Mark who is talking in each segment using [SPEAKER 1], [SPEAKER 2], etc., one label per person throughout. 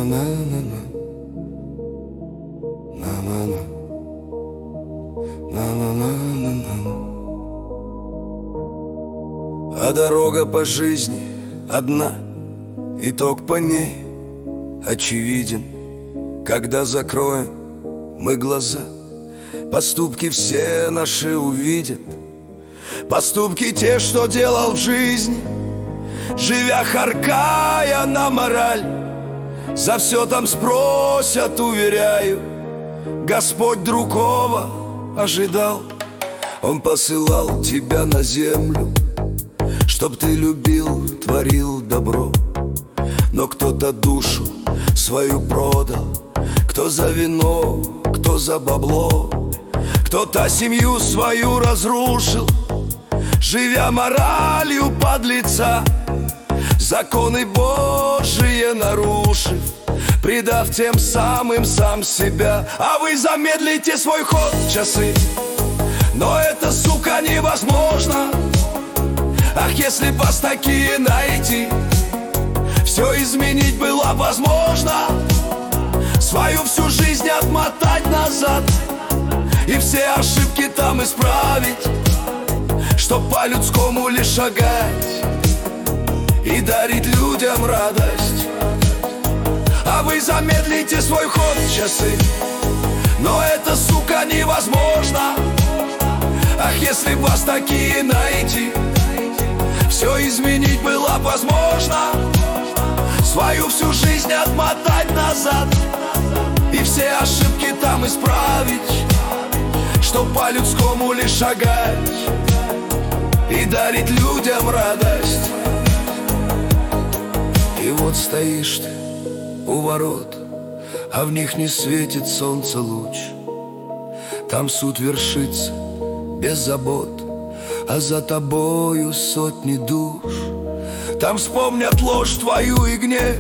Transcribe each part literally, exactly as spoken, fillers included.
[SPEAKER 1] На-на-на-на-на. На-на-на. На-на-на-на-на. А дорога по жизни одна, итог по ней очевиден. Когда закроем мы глаза, поступки все наши увидят. Поступки те, что делал в жизни, живя харкая на мораль. За все там спросят, уверяю, Господь другого ожидал. Он посылал тебя на землю, чтоб ты любил, творил добро. Но кто-то душу свою продал, кто за вино, кто за бабло. Кто-то семью свою разрушил, живя моралью подлеца, законы Божие нарушив, предав тем самым сам себя. А вы замедлите свой ход, часы, но это, сука, невозможно. Ах, если б вас такие найти, все изменить было возможно. Свою всю жизнь отмотать назад и все ошибки там исправить, чтоб по-людскому лишь шагать и дарить людям радость. А вы замедлите свой ход, часы, но это, сука, невозможно. Ах, если б вас такие найти, все изменить было возможно. Свою всю жизнь отмотать назад и все ошибки там исправить, чтоб по-людскому лишь шагать и дарить людям радость. И вот стоишь ты у ворот, а в них не светит солнце луч. Там суд вершится без забот, а за тобою сотни душ. Там вспомнят ложь твою и гнев,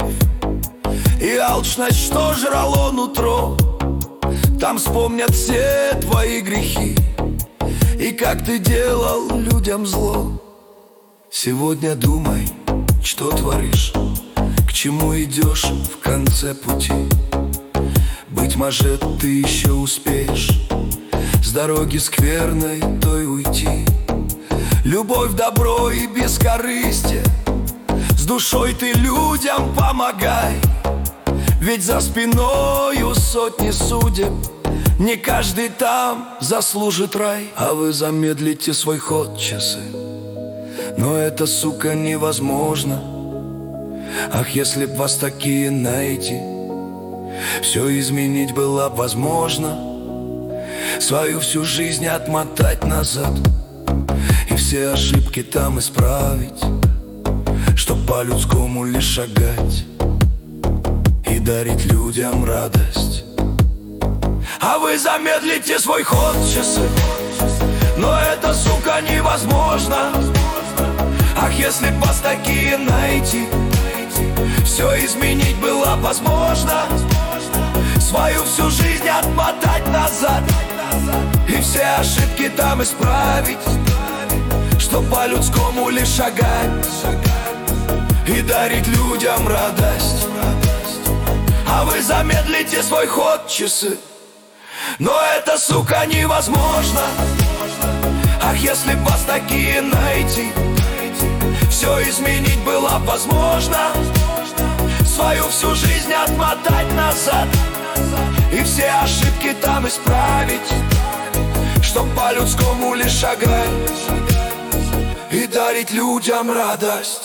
[SPEAKER 1] и алчность, что жрало нутро. Там вспомнят все твои грехи и как ты делал людям зло. Сегодня думай, что творишь, к чему идешь в конце пути. Быть может, ты еще успеешь с дороги скверной той уйти. Любовь, добро и бескорыстие, с душой ты людям помогай. Ведь за спиною сотни судеб, не каждый там заслужит рай. А вы замедлите свой ход, часы, но это, сука, невозможно. Ах, если б вас такие найти, все изменить было б возможно. Свою всю жизнь отмотать назад и все ошибки там исправить, чтоб по-людскому лишь шагать и дарить людям радость. А вы замедлите свой ход, часы, но это, сука, невозможно. Ах, если б вас такие найти, все изменить было возможно. Свою всю жизнь отмотать назад и все ошибки там исправить, чтоб по-людскому лишь шагать и дарить людям радость. А вы замедлите свой ход, часы, но это, сука, невозможно. Ах, если б вас такие найти, все изменить было возможно. Свою всю жизнь отмотать назад и все ошибки там исправить, чтоб по-людскому лишь шагать и дарить людям радость.